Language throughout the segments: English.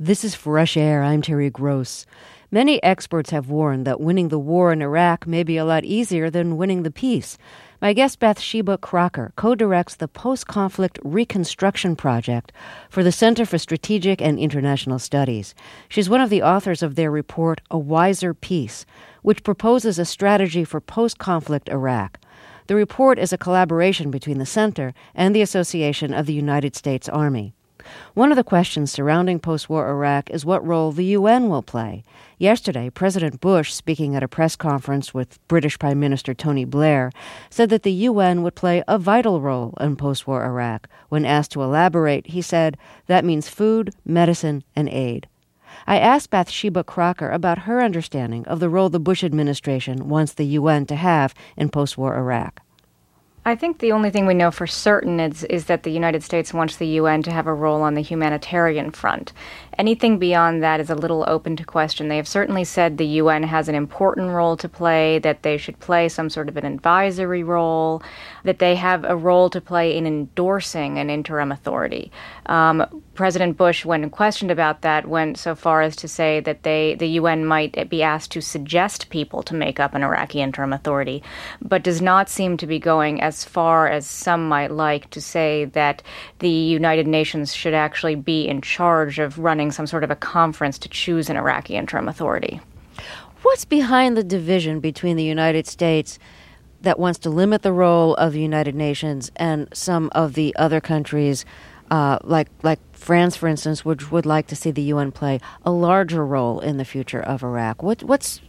This is Fresh Air. I'm Terry Gross. Many experts have warned that winning the war in Iraq may be a lot easier than winning the peace. My guest Bathsheba Crocker co-directs the Post-Conflict Reconstruction Project for the Center for Strategic and International Studies. She's one of the authors of their report, A Wiser Peace, which proposes a strategy for post-conflict Iraq. The report is a collaboration between the Center and the Association of the United States Army. One of the questions surrounding post-war Iraq is what role the UN will play. Yesterday, President Bush, speaking at a press conference with British Prime Minister Tony Blair, said that the UN would play a vital role in post-war Iraq. When asked to elaborate, he said that means food, medicine, and aid. I asked Bathsheba Crocker about her understanding of the role the Bush administration wants the UN to have in post-war Iraq. I think the only thing we know for certain is that the United States wants the UN to have a role on the humanitarian front. Anything beyond that is a little open to question. They have certainly said the UN has an important role to play, that they should play some sort of an advisory role, that they have a role to play in endorsing an interim authority. President Bush, when questioned about that, went so far as to say that the UN might be asked to suggest people to make up an Iraqi interim authority, but does not seem to be going as far as some might like to say that the United Nations should actually be in charge of running some sort of a conference to choose an Iraqi interim authority. What's behind the division between the United States that wants to limit the role of the United Nations and some of the other countries, like France, for instance, which would like to see the UN play a larger role in the future of Iraq? What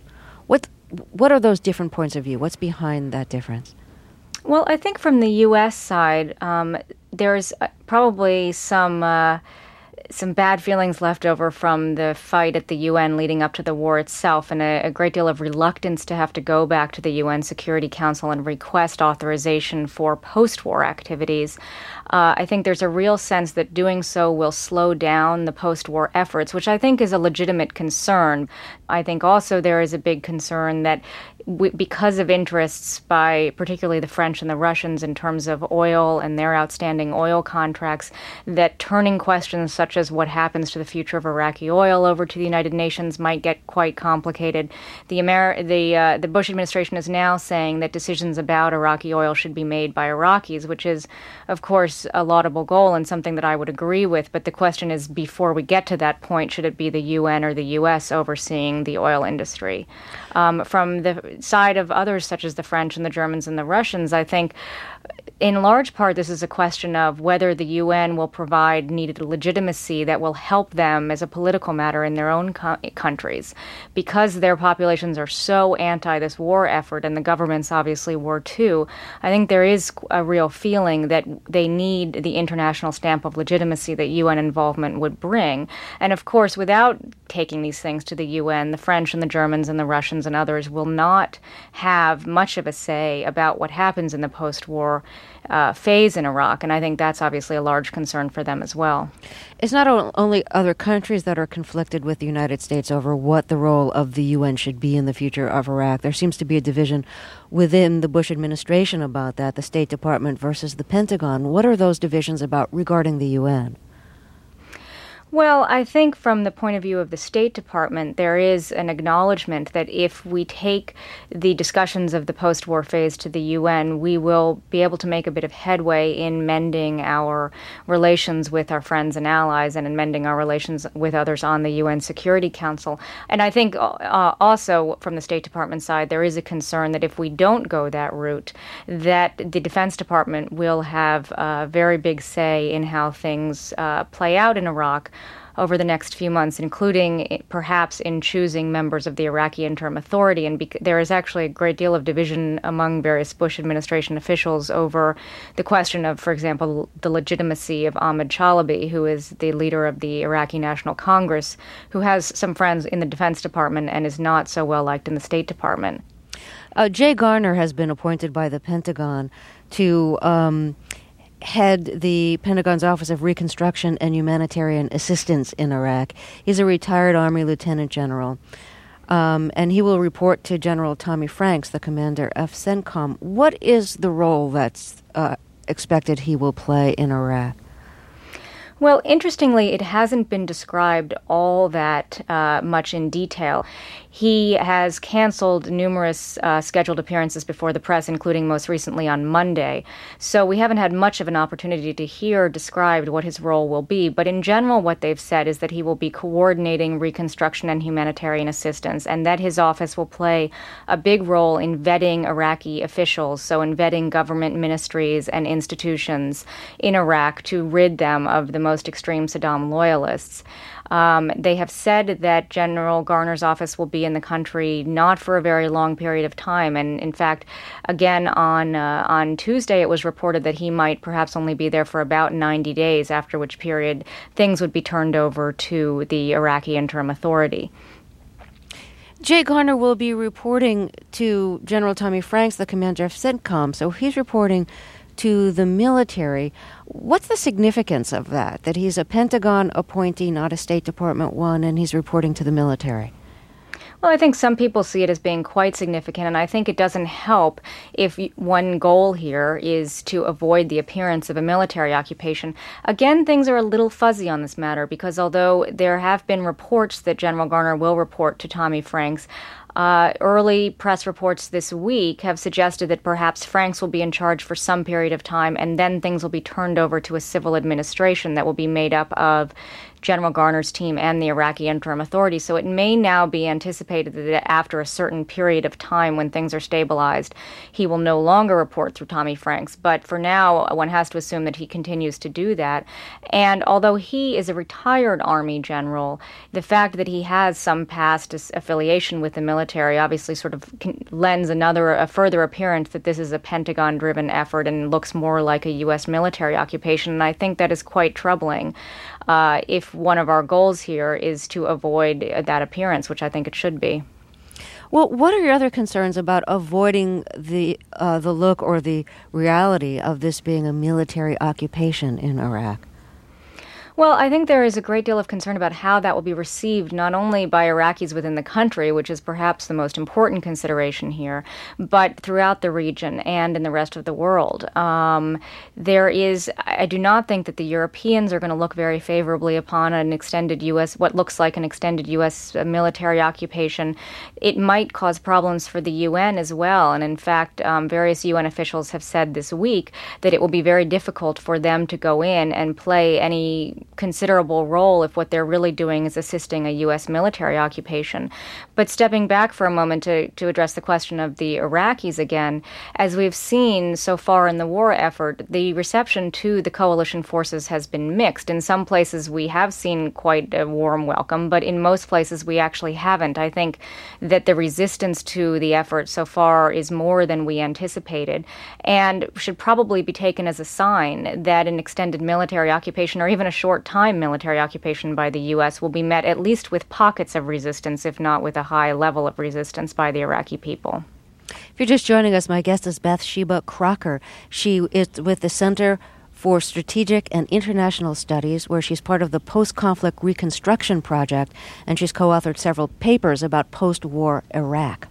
are those different points of view? What's behind that difference? Well, I think from the U.S. side, there's probably some bad feelings left over from the fight at the UN leading up to the war itself, and a great deal of reluctance to have to go back to the UN Security Council and request authorization for post-war activities. I think there's a real sense that doing so will slow down the post-war efforts, which I think is a legitimate concern. I think also there is a big concern that because of interests by particularly the French and the Russians in terms of oil and their outstanding oil contracts, that turning questions such as what happens to the future of Iraqi oil over to the United Nations might get quite complicated. The Bush administration is now saying that decisions about Iraqi oil should be made by Iraqis, which is, of course, a laudable goal and something that I would agree with. But the question is, before we get to that point, should it be the UN or the U.S. overseeing the oil industry? From the side of others, such as the French and the Germans and the Russians, I think in large part this is a question of whether the UN will provide needed legitimacy that will help them as a political matter in their own countries. Because their populations are so anti this war effort, and the governments obviously were too, I think there is a real feeling that they need the international stamp of legitimacy that UN involvement would bring. And of course, without taking these things to the UN, the French and the Germans and the Russians and others will not have much of a say about what happens in the post-war phase in Iraq, and I think that's obviously a large concern for them as well. It's not only other countries that are conflicted with the United States over what the role of the UN should be in the future of Iraq. There seems to be a division within the Bush administration about that, the State Department versus the Pentagon. What are those divisions about regarding the UN? Well, I think from the point of view of the State Department, there is an acknowledgement that if we take the discussions of the post-war phase to the UN, we will be able to make a bit of headway in mending our relations with our friends and allies and in mending our relations with others on the UN Security Council. And I think also from the State Department side, there is a concern that if we don't go that route, that the Defense Department will have a very big say in how things play out in Iraq over the next few months, including perhaps in choosing members of the Iraqi Interim Authority. And there is actually a great deal of division among various Bush administration officials over the question of, for example, the legitimacy of Ahmad Chalabi, who is the leader of the Iraqi National Congress, who has some friends in the Defense Department and is not so well liked in the State Department. Jay Garner has been appointed by the Pentagon to head the Pentagon's Office of Reconstruction and Humanitarian Assistance in Iraq. He's a retired Army lieutenant general, and he will report to General Tommy Franks, the commander of CENTCOM. What is the role that's expected he will play in Iraq? Well, interestingly, it hasn't been described all that much in detail. He has canceled numerous scheduled appearances before the press, including most recently on Monday. So we haven't had much of an opportunity to hear described what his role will be. But in general, what they've said is that he will be coordinating reconstruction and humanitarian assistance, and that his office will play a big role in vetting Iraqi officials, so in vetting government ministries and institutions in Iraq to rid them of the most extreme Saddam loyalists. They have said that General Garner's office will be in the country not for a very long period of time. And in fact, again, on Tuesday, it was reported that he might perhaps only be there for about 90 days, after which period things would be turned over to the Iraqi Interim Authority. Jay Garner will be reporting to General Tommy Franks, the commander of CENTCOM, so he's reporting to the military. What's the significance of that he's a Pentagon appointee, not a State Department one, and he's reporting to the military? Well, I think some people see it as being quite significant, and I think it doesn't help if one goal here is to avoid the appearance of a military occupation. Again, things are a little fuzzy on this matter, because although there have been reports that General Garner will report to Tommy Franks, early press reports this week have suggested that perhaps Franks will be in charge for some period of time, and then things will be turned over to a civil administration that will be made up of General Garner's team and the Iraqi Interim Authority. So it may now be anticipated that after a certain period of time when things are stabilized, he will no longer report through Tommy Franks. But for now, one has to assume that he continues to do that. And although he is a retired Army general, the fact that he has some past affiliation with the military obviously sort of lends a further appearance that this is a Pentagon-driven effort and looks more like a U.S. military occupation. And I think that is quite troubling. If one of our goals here is to avoid that appearance, which I think it should be. Well, what are your other concerns about avoiding the look or the reality of this being a military occupation in Iraq? Well, I think there is a great deal of concern about how that will be received, not only by Iraqis within the country, which is perhaps the most important consideration here, but throughout the region and in the rest of the world. I do not think that the Europeans are going to look very favorably upon what looks like an extended U.S. military occupation. It might cause problems for the UN as well. And in fact, various UN officials have said this week that it will be very difficult for them to go in and play any considerable role if what they're really doing is assisting a U.S. military occupation. But stepping back for a moment to address the question of the Iraqis again, as we've seen so far in the war effort, the reception to the coalition forces has been mixed. In some places we have seen quite a warm welcome, but in most places we actually haven't. I think that the resistance to the effort so far is more than we anticipated, and should probably be taken as a sign that an extended military occupation, or even a short-time military occupation by the U.S., will be met at least with pockets of resistance, if not with a high level of resistance by the Iraqi people. If you're just joining us, my guest is Bathsheba Crocker. She is with the Center for Strategic and International Studies, where she's part of the Post-Conflict Reconstruction Project, and she's co-authored several papers about post-war Iraq.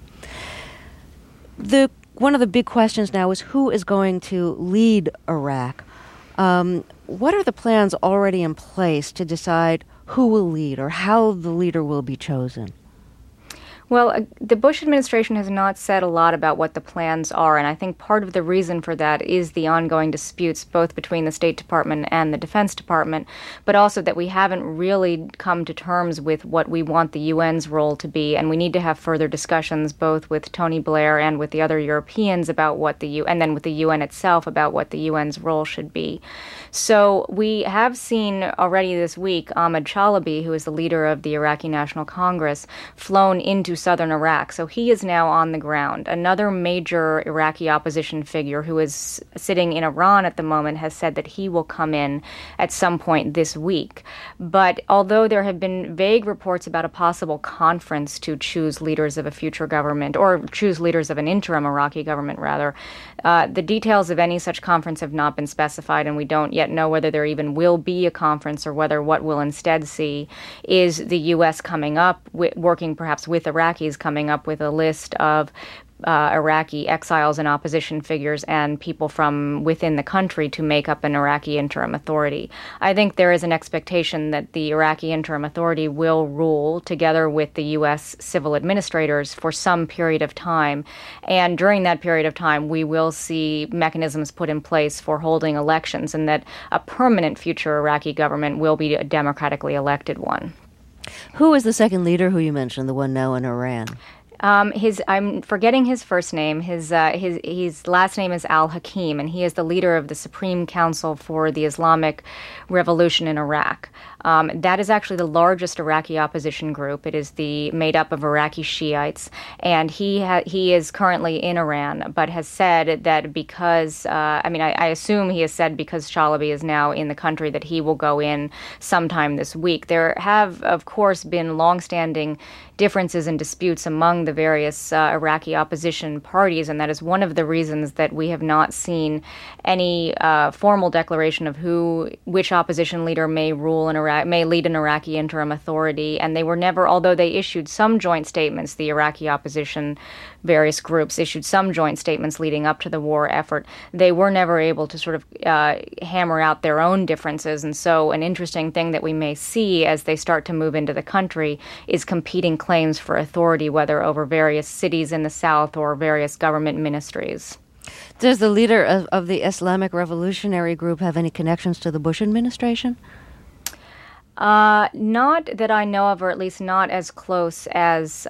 One of the big questions now is who is going to lead Iraq? What are the plans already in place to decide who will lead or how the leader will be chosen? Well, the Bush administration has not said a lot about what the plans are, and I think part of the reason for that is the ongoing disputes both between the State Department and the Defense Department, but also that we haven't really come to terms with what we want the UN's role to be, and we need to have further discussions both with Tony Blair and with the other Europeans about and then with the UN itself about what the UN's role should be. So we have seen already this week Ahmad Chalabi, who is the leader of the Iraqi National Congress, flown into southern Iraq. So he is now on the ground. Another major Iraqi opposition figure who is sitting in Iran at the moment has said that he will come in at some point this week. But although there have been vague reports about a possible conference to choose leaders of a future government, or choose leaders of an interim Iraqi government, rather, the details of any such conference have not been specified, and we don't yet know whether there even will be a conference or whether what we'll instead see is the U.S. coming up, working perhaps with Iraqis, coming up with a list of Iraqi exiles and opposition figures and people from within the country to make up an Iraqi interim authority. I think there is an expectation that the Iraqi interim authority will rule together with the U.S. civil administrators for some period of time. And during that period of time, we will see mechanisms put in place for holding elections, and that a permanent future Iraqi government will be a democratically elected one. Who is the second leader who you mentioned, the one now in Iran? I'm forgetting his first name. His last name is al-Hakim, and he is the leader of the Supreme Council for the Islamic Revolution in Iraq. That is actually the largest Iraqi opposition group. It is made up of Iraqi Shiites, and he is currently in Iran, but has said that because I assume he has said because Chalabi is now in the country that he will go in sometime this week. There have, of course, been longstanding differences and disputes among the various Iraqi opposition parties, and that is one of the reasons that we have not seen any formal declaration of which opposition leader may lead an Iraqi interim authority. And they were never, although they issued some joint statements, the Iraqi opposition various groups issued some joint statements leading up to the war effort, they were never able to sort of hammer out their own differences. And so an interesting thing that we may see as they start to move into the country is competing claims for authority, whether over various cities in the south or various government ministries. Does the leader of the Islamic Revolutionary Group have any connections to the Bush administration? Not that I know of, or at least not as close as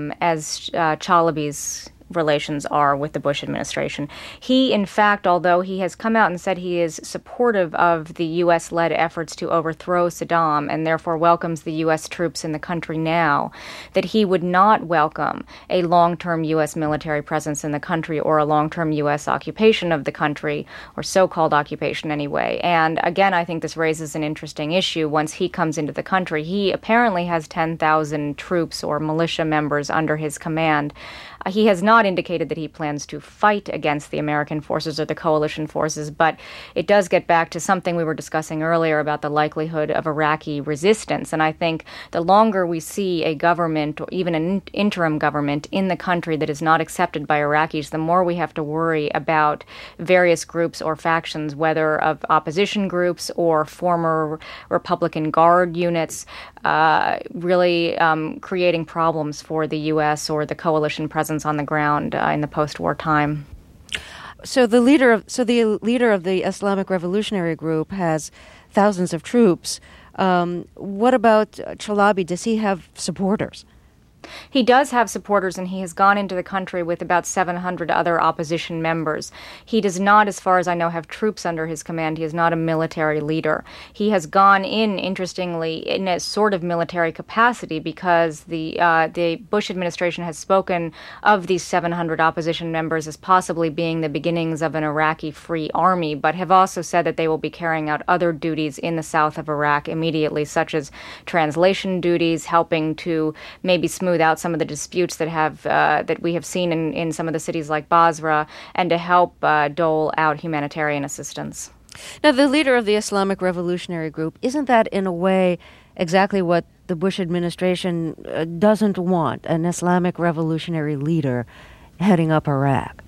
Chalabi's relations are with the Bush administration. He, in fact, although he has come out and said he is supportive of the U.S.-led efforts to overthrow Saddam and therefore welcomes the U.S. troops in the country now, that he would not welcome a long-term U.S. military presence in the country or a long-term U.S. occupation of the country, or so-called occupation anyway. And again, I think this raises an interesting issue once he comes into the country. He apparently has 10,000 troops or militia members under his command. He has not indicated that he plans to fight against the American forces or the coalition forces, but it does get back to something we were discussing earlier about the likelihood of Iraqi resistance. And I think the longer we see a government or even an interim government in the country that is not accepted by Iraqis, the more we have to worry about various groups or factions, whether of opposition groups or former Republican Guard units, really creating problems for the U.S. or the coalition presence on the ground in the post-war time. So the leader of the Islamic Revolutionary Group has thousands of troops. What about Chalabi? Does he have supporters? He does have supporters, and he has gone into the country with about 700 other opposition members. He does not, as far as I know, have troops under his command. He is not a military leader. He has gone in, interestingly, in a sort of military capacity because the Bush administration has spoken of these 700 opposition members as possibly being the beginnings of an Iraqi free army, but have also said that they will be carrying out other duties in the south of Iraq immediately, such as translation duties, helping to maybe smooth out some of the disputes that we have seen in some of the cities like Basra, and to help dole out humanitarian assistance. Now, the leader of the Islamic Revolutionary Group, isn't that in a way exactly what the Bush administration doesn't want, an Islamic revolutionary leader heading up Iraq?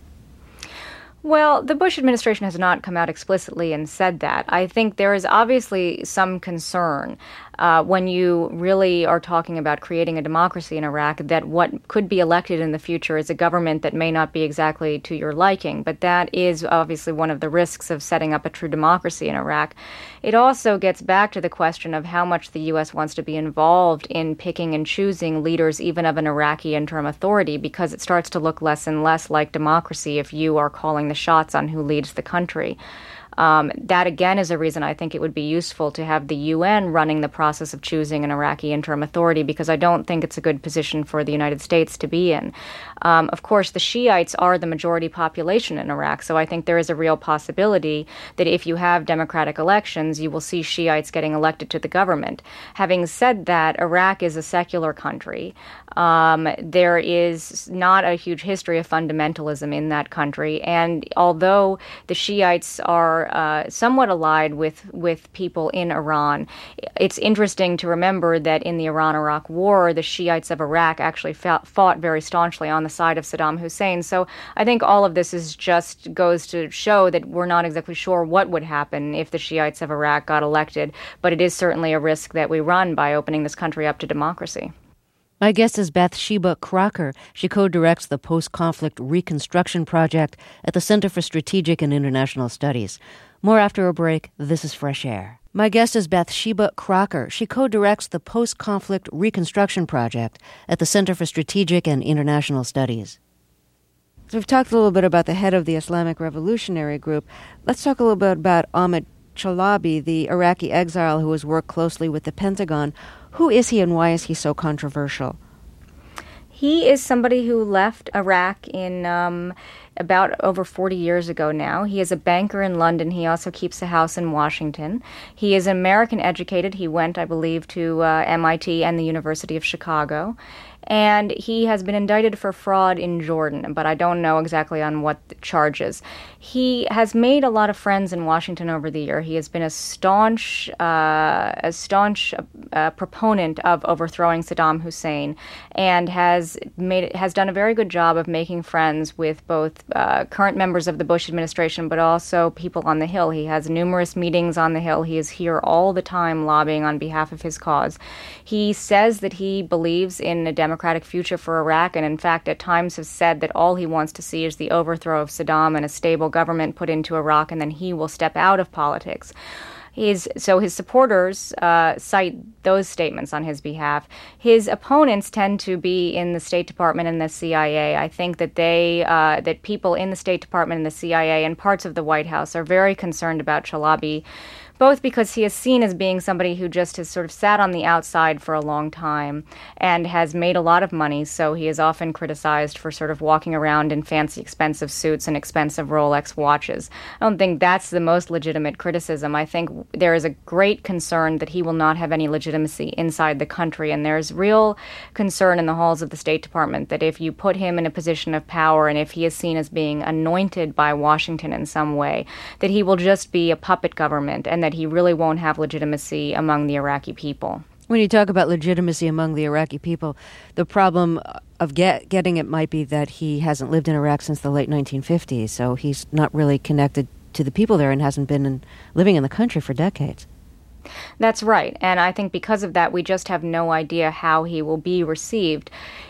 Well, the Bush administration has not come out explicitly and said that. I think there is obviously some concern when you really are talking about creating a democracy in Iraq, that what could be elected in the future is a government that may not be exactly to your liking. But that is obviously one of the risks of setting up a true democracy in Iraq. It also gets back to the question of how much the U.S. wants to be involved in picking and choosing leaders even of an Iraqi interim authority, because it starts to look less and less like democracy if you are calling the shots on who leads the country. That, again, is a reason I think it would be useful to have the UN running the process of choosing an Iraqi interim authority, because I don't think it's a good position for the United States to be in. Of course, the Shiites are the majority population in Iraq, so I think there is a real possibility that if you have democratic elections, you will see Shiites getting elected to the government. Having said that, Iraq is a secular country. There is not a huge history of fundamentalism in that country, and although the Shiites are are somewhat allied with people in Iran. It's interesting to remember that in the Iran-Iraq War, the Shiites of Iraq actually fought very staunchly on the side of Saddam Hussein. So I think all of this is just goes to show that we're not exactly sure what would happen if the Shiites of Iraq got elected, but it is certainly a risk that we run by opening this country up to democracy. My guest is Bathsheba Crocker. She co-directs the Post-Conflict Reconstruction Project at the Center for Strategic and International Studies. More after a break. This is Fresh Air. My guest is Bathsheba Crocker. She co-directs the Post-Conflict Reconstruction Project at the Center for Strategic and International Studies. So we've talked a little bit about the head of the Islamic Revolutionary Group. Let's talk a little bit about Ahmed Chalabi, the Iraqi exile who has worked closely with the Pentagon. Who is he and why is he so controversial? He is somebody who left Iraq in about over 40 years ago now. He is a banker in London. He also keeps a house in Washington. He is American educated. He went, I believe, to MIT and the University of Chicago. And he has been indicted for fraud in Jordan, but I don't know exactly on what charges. He has made a lot of friends in Washington over the year. He has been a staunch proponent of overthrowing Saddam Hussein, and has done a very good job of making friends with both current members of the Bush administration, but also people on the Hill. He has numerous meetings on the Hill. He is here all the time lobbying on behalf of his cause. He says that he believes in a democratic future for Iraq, and in fact at times has said that all he wants to see is the overthrow of Saddam and a stable government put into Iraq, and then he will step out of politics. His supporters cite those statements on his behalf. His opponents tend to be in the State Department and the CIA. I think that that people in the State Department and the CIA and parts of the White House are very concerned about Chalabi, both because he is seen as being somebody who just has sort of sat on the outside for a long time and has made a lot of money, so he is often criticized for sort of walking around in fancy, expensive suits and expensive Rolex watches. I don't think that's the most legitimate criticism. I think there is a great concern that he will not have any legitimacy inside the country, and there's real concern in the halls of the State Department that if you put him in a position of power and if he is seen as being anointed by Washington in some way, that he will just be a puppet government and that he really won't have legitimacy among the Iraqi people. When you talk about legitimacy among the Iraqi people, the problem of getting it might be that he hasn't lived in Iraq since the late 1950s, so he's not really connected to the people there and hasn't been living in the country for decades. That's right, and I think because of that, we just have no idea how he will be received.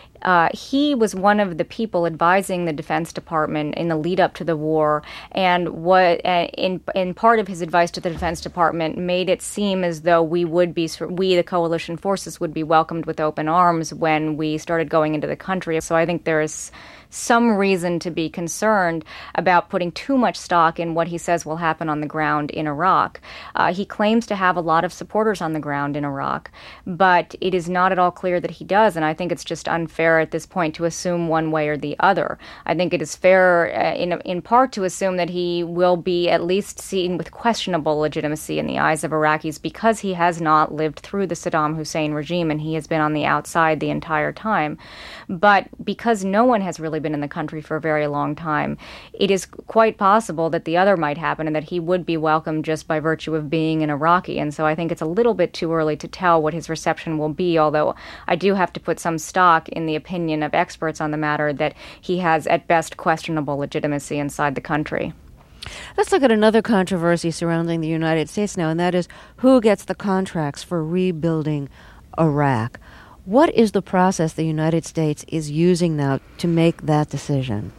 He was one of the people advising the Defense Department in the lead up to the war, and what in part of his advice to the Defense Department made it seem as though we, the coalition forces, would be welcomed with open arms when we started going into the country. So I think there is some reason to be concerned about putting too much stock in what he says will happen on the ground in Iraq. He claims to have a lot of supporters on the ground in Iraq, but it is not at all clear that he does, and I think it's just unfair at this point to assume one way or the other. I think it is fair in part to assume that he will be at least seen with questionable legitimacy in the eyes of Iraqis because he has not lived through the Saddam Hussein regime and he has been on the outside the entire time. But because no one has really been in the country for a very long time, it is quite possible that the other might happen and that he would be welcomed just by virtue of being an Iraqi. And so I think it's a little bit too early to tell what his reception will be, although I do have to put some stock in the opinion of experts on the matter that he has at best questionable legitimacy inside the country. Let's look at another controversy surrounding the United States now, and that is who gets the contracts for rebuilding Iraq. What is the process the United States is using now to make that decision?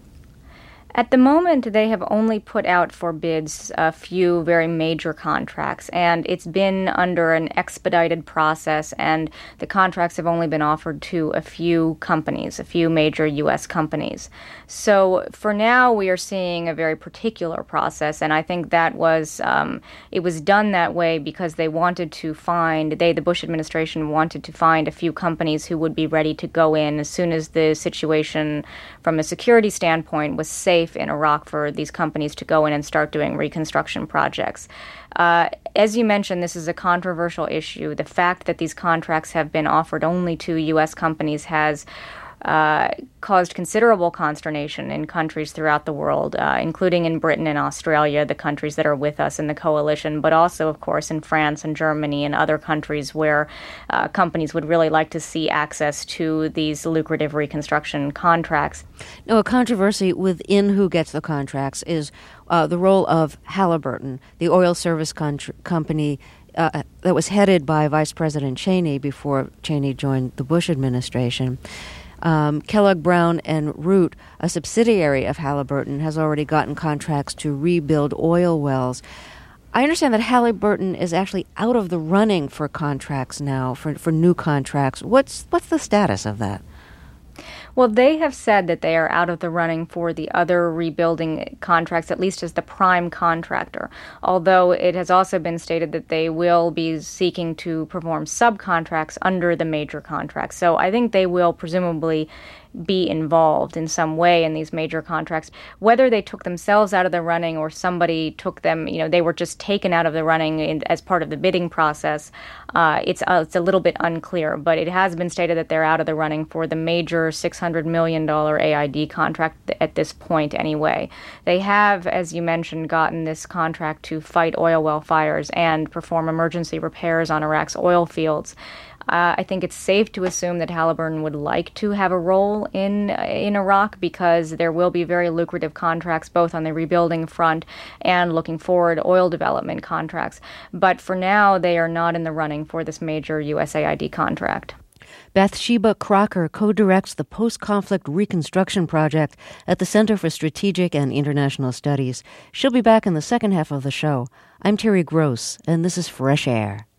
At the moment, they have only put out for bids a few very major contracts, and it's been under an expedited process, and the contracts have only been offered to a few companies, a few major U.S. companies. So for now, we are seeing a very particular process, and I think that was, it was done that way because they wanted to find, the Bush administration wanted to find a few companies who would be ready to go in as soon as the situation from a security standpoint was safe in Iraq for these companies to go in and start doing reconstruction projects. As you mentioned, this is a controversial issue. The fact that these contracts have been offered only to U.S. companies has caused considerable consternation in countries throughout the world, including in Britain and Australia, the countries that are with us in the coalition, but also, of course, in France and Germany and other countries where companies would really like to see access to these lucrative reconstruction contracts. Now, a controversy within who gets the contracts is the role of Halliburton, the oil service company that was headed by Vice President Cheney before Cheney joined the Bush administration. Kellogg Brown and Root, a subsidiary of Halliburton, has already gotten contracts to rebuild oil wells. I understand that Halliburton is actually out of the running for contracts now, for new contracts. What's the status of that? Well, they have said that they are out of the running for the other rebuilding contracts, at least as the prime contractor, although it has also been stated that they will be seeking to perform subcontracts under the major contracts. So I think they will presumably be involved in some way in these major contracts. Whether they took themselves out of the running or somebody took them, they were just taken out of the running as part of the bidding process, it's a little bit unclear. But it has been stated that they're out of the running for the major $600 million AID contract at this point anyway. They have, as you mentioned, gotten this contract to fight oil well fires and perform emergency repairs on Iraq's oil fields. I think it's safe to assume that Halliburton would like to have a role in Iraq because there will be very lucrative contracts both on the rebuilding front and looking forward oil development contracts. But for now, they are not in the running for this major USAID contract. Bathsheba Crocker co-directs the Post-Conflict Reconstruction Project at the Center for Strategic and International Studies. She'll be back in the second half of the show. I'm Terry Gross, and this is Fresh Air.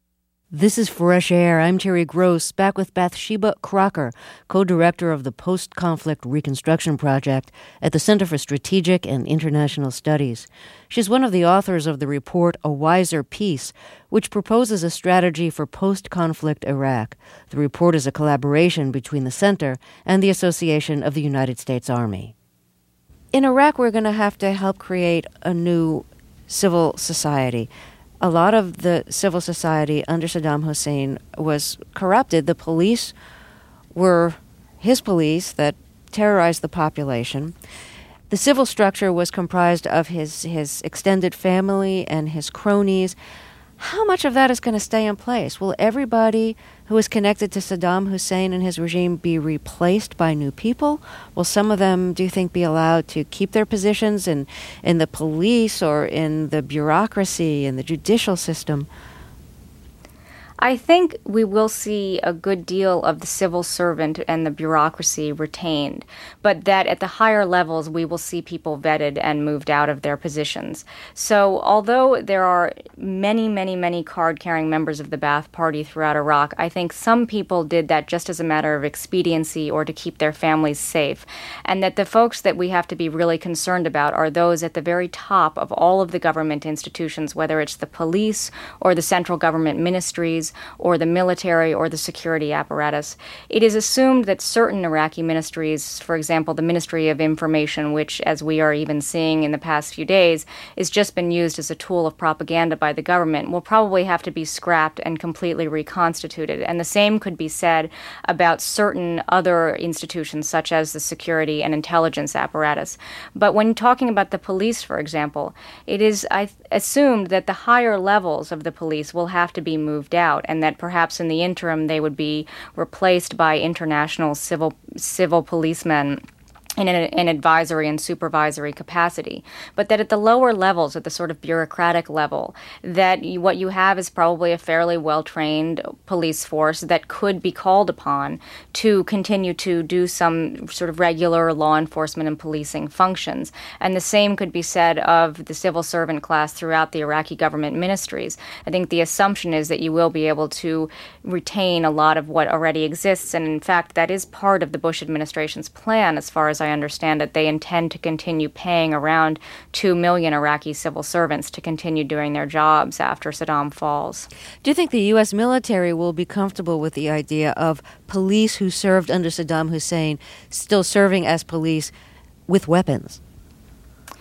This is Fresh Air. I'm Terry Gross, back with Bathsheba Crocker, co-director of the Post-Conflict Reconstruction Project at the Center for Strategic and International Studies. She's one of the authors of the report A Wiser Peace, which proposes a strategy for post-conflict Iraq. The report is a collaboration between the Center and the Association of the United States Army. In Iraq, we're going to have to help create a new civil society. A lot of the civil society under Saddam Hussein was corrupted. The police were his police that terrorized the population. The civil structure was comprised of his extended family and his cronies. How much of that is going to stay in place? Will everybody who is connected to Saddam Hussein and his regime be replaced by new people? Will some of them, do you think, be allowed to keep their positions in the police or in the bureaucracy and the judicial system? I think we will see a good deal of the civil servant and the bureaucracy retained, but that at the higher levels we will see people vetted and moved out of their positions. So although there are many, many, many card-carrying members of the Ba'ath Party throughout Iraq, I think some people did that just as a matter of expediency or to keep their families safe, and that the folks that we have to be really concerned about are those at the very top of all of the government institutions, whether it's the police or the central government ministries, or the military or the security apparatus. It is assumed that certain Iraqi ministries, for example, the Ministry of Information, which, as we are even seeing in the past few days, has just been used as a tool of propaganda by the government, will probably have to be scrapped and completely reconstituted. And the same could be said about certain other institutions, such as the security and intelligence apparatus. But when talking about the police, for example, it is assumed that the higher levels of the police will have to be moved out, and that perhaps in the interim they would be replaced by international civil policemen in an advisory and supervisory capacity, but that at the lower levels, at the sort of bureaucratic level, that what you have is probably a fairly well-trained police force that could be called upon to continue to do some sort of regular law enforcement and policing functions. And the same could be said of the civil servant class throughout the Iraqi government ministries. I think the assumption is that you will be able to retain a lot of what already exists, and in fact, that is part of the Bush administration's plan, as far as I understand it. They intend to continue paying around 2 million Iraqi civil servants to continue doing their jobs after Saddam falls. Do you think the U.S. military will be comfortable with the idea of police who served under Saddam Hussein still serving as police with weapons?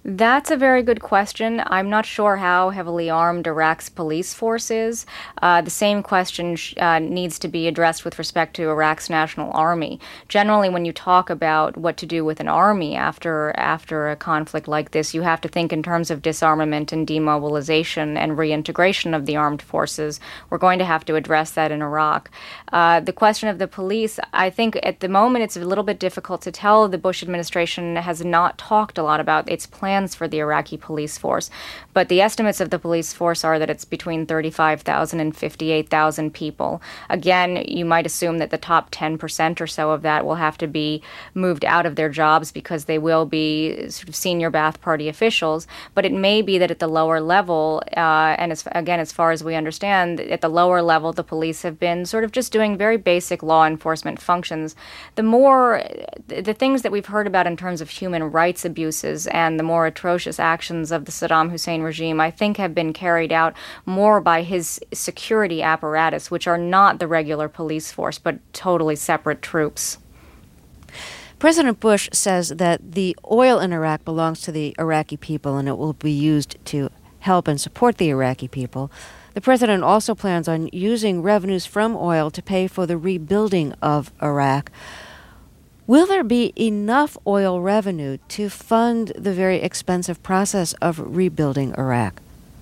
That's a very good question. I'm not sure how heavily armed Iraq's police force is. The same question needs to be addressed with respect to Iraq's national army. Generally, when you talk about what to do with an army after a conflict like this, you have to think in terms of disarmament and demobilization and reintegration of the armed forces. We're going to have to address that in Iraq. The question of the police, I think at the moment it's a little bit difficult to tell. The Bush administration has not talked a lot about its plans for the Iraqi police force. But the estimates of the police force are that it's between 35,000 and 58,000 people. Again, you might assume that the top 10% or so of that will have to be moved out of their jobs because they will be sort of senior Ba'ath Party officials. But it may be that at the lower level, and as far as we understand, at the lower level, the police have been sort of just doing very basic law enforcement functions. The things that we've heard about in terms of human rights abuses and the more atrocious actions of the Saddam Hussein regime, I think have been carried out more by his security apparatus, which are not the regular police force, but totally separate troops. President Bush says that the oil in Iraq belongs to the Iraqi people and it will be used to help and support the Iraqi people. The president also plans on using revenues from oil to pay for the rebuilding of Iraq. Will there be enough oil revenue to fund the very expensive process of rebuilding Iraq?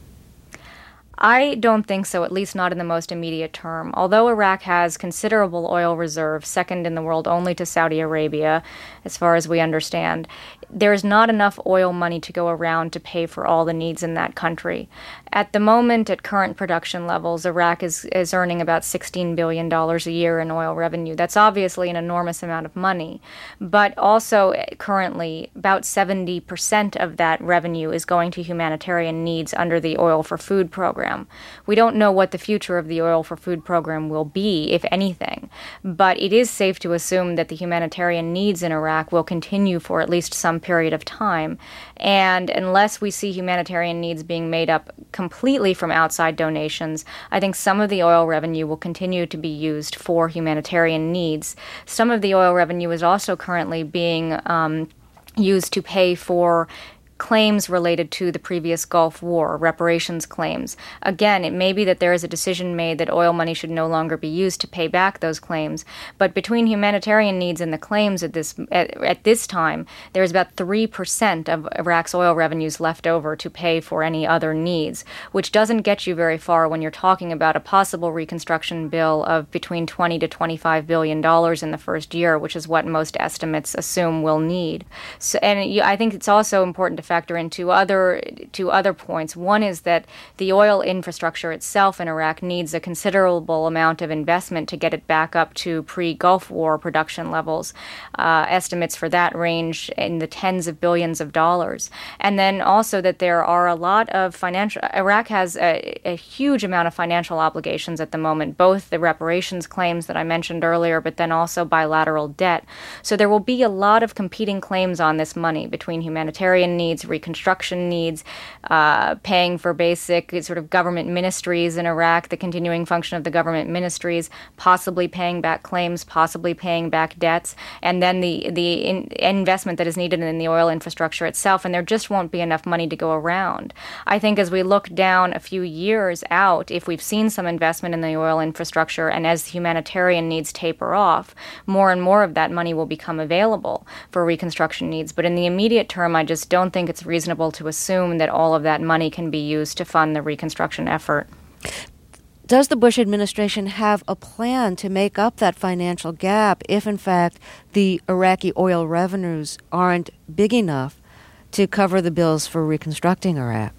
I don't think so, at least not in the most immediate term. Although Iraq has considerable oil reserves, second in the world only to Saudi Arabia, as far as we understand, there is not enough oil money to go around to pay for all the needs in that country. At the moment, at current production levels, Iraq is earning about $16 billion a year in oil revenue. That's obviously an enormous amount of money. But also, currently, about 70% of that revenue is going to humanitarian needs under the Oil for Food program. We don't know what the future of the Oil for Food program will be, if anything. But it is safe to assume that the humanitarian needs in Iraq will continue for at least some period of time. And unless we see humanitarian needs being made up completely from outside donations, I think some of the oil revenue will continue to be used for humanitarian needs. Some of the oil revenue is also currently being used to pay for claims related to the previous Gulf War, reparations claims. Again, it may be that there is a decision made that oil money should no longer be used to pay back those claims, but between humanitarian needs and the claims at this time, there is about 3% of Iraq's oil revenues left over to pay for any other needs, which doesn't get you very far when you're talking about a possible reconstruction bill of between $20 to $25 billion in the first year, which is what most estimates assume we'll need. So, and I think it's also important to factor in two other points. One is that the oil infrastructure itself in Iraq needs a considerable amount of investment to get it back up to pre-Gulf War production levels. Estimates for that range in the tens of billions of dollars. And then also that there are a lot of Iraq has a huge amount of financial obligations at the moment, both the reparations claims that I mentioned earlier, but then also bilateral debt. So there will be a lot of competing claims on this money between humanitarian needs, reconstruction needs, paying for basic sort of government ministries in Iraq, the continuing function of the government ministries, possibly paying back claims, possibly paying back debts, and then the investment that is needed in the oil infrastructure itself, and there just won't be enough money to go around. I think as we look down a few years out, if we've seen some investment in the oil infrastructure and as humanitarian needs taper off, more and more of that money will become available for reconstruction needs. But in the immediate term, I just don't think it's reasonable to assume that all of that money can be used to fund the reconstruction effort. Does the Bush administration have a plan to make up that financial gap if, in fact, the Iraqi oil revenues aren't big enough to cover the bills for reconstructing Iraq?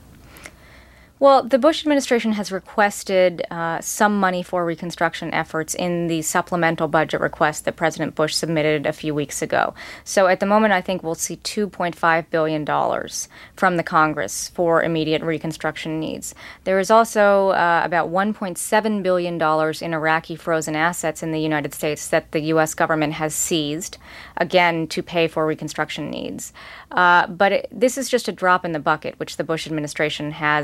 Well, the Bush administration has requested some money for reconstruction efforts in the supplemental budget request that President Bush submitted a few weeks ago. So at the moment, I think we'll see $2.5 billion from the Congress for immediate reconstruction needs. There is also about $1.7 billion in Iraqi frozen assets in the United States that the U.S. government has seized, again, to pay for reconstruction needs. But this is just a drop in the bucket, which the Bush administration has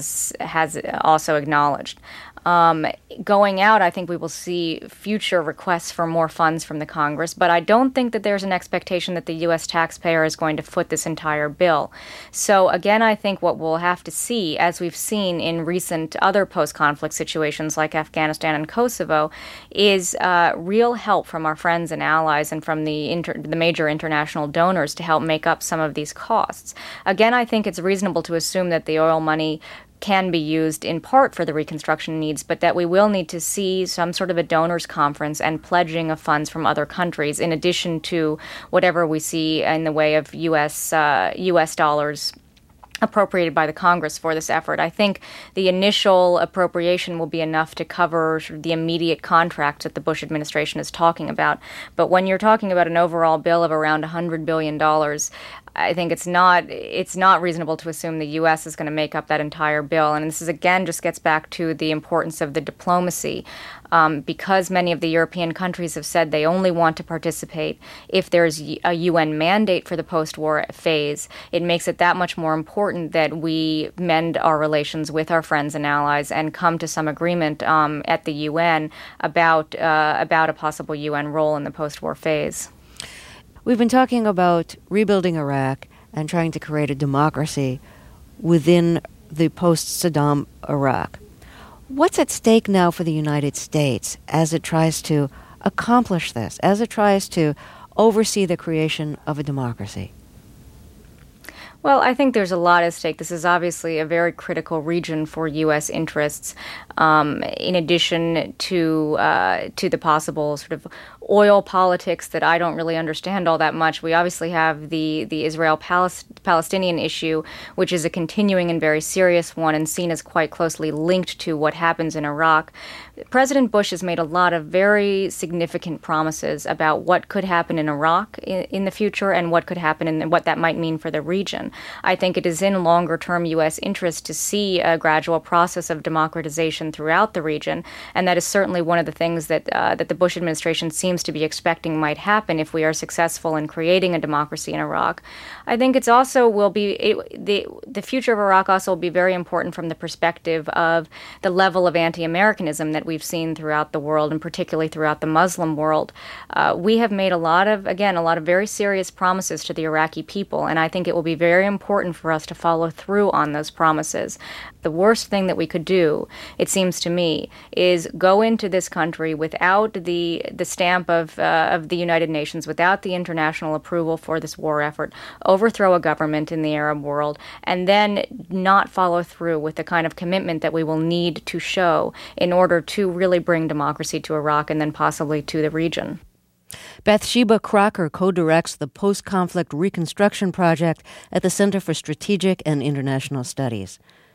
has also acknowledged. Going out, I think we will see future requests for more funds from the Congress, but I don't think that there's an expectation that the U.S. taxpayer is going to foot this entire bill. So again, I think what we'll have to see, as we've seen in recent other post-conflict situations like Afghanistan and Kosovo, is real help from our friends and allies and from the major international donors to help make up some of these costs. Again, I think it's reasonable to assume that the oil money can be used in part for the reconstruction needs, but that we will need to see some sort of a donors conference and pledging of funds from other countries, in addition to whatever we see in the way of U.S. dollars appropriated by the Congress for this effort. I think the initial appropriation will be enough to cover sort of the immediate contracts that the Bush administration is talking about. But when you're talking about an overall bill of around $100 billion, I think it's not reasonable to assume the U.S. is going to make up that entire bill. And this is, again, just gets back to the importance of the diplomacy. Because many of the European countries have said they only want to participate if there's a UN mandate for the post-war phase, it makes it that much more important that we mend our relations with our friends and allies and come to some agreement at the UN about a possible UN role in the post-war phase. We've been talking about rebuilding Iraq and trying to create a democracy within the post-Saddam Iraq. What's at stake now for the United States as it tries to accomplish this, as it tries to oversee the creation of a democracy? Well, I think there's a lot at stake. This is obviously a very critical region for U.S. interests. In addition to the possible sort of oil politics that I don't really understand all that much, we obviously have the Israel-Palestinian issue, which is a continuing and very serious one and seen as quite closely linked to what happens in Iraq. President Bush has made a lot of very significant promises about what could happen in Iraq in the future and what could happen and what that might mean for the region. I think it is in longer-term U.S. interest to see a gradual process of democratization throughout the region, and that is certainly one of the things that the Bush administration seems to be expecting might happen if we are successful in creating a democracy in Iraq. I think it's also the future of Iraq also will be very important from the perspective of the level of anti-Americanism that we've seen throughout the world, and particularly throughout the Muslim world. We have made a lot of very serious promises to the Iraqi people, and I think it will be very important for us to follow through on those promises. The worst thing that we could do, it seems to me, is go into this country without the stamp of the United Nations, without the international approval for this war effort, overthrow a government in the Arab world, and then not follow through with the kind of commitment that we will need to show in order to really bring democracy to Iraq and then possibly to the region. Bathsheba Crocker co-directs the Post-Conflict Reconstruction Project at the Center for Strategic and International Studies.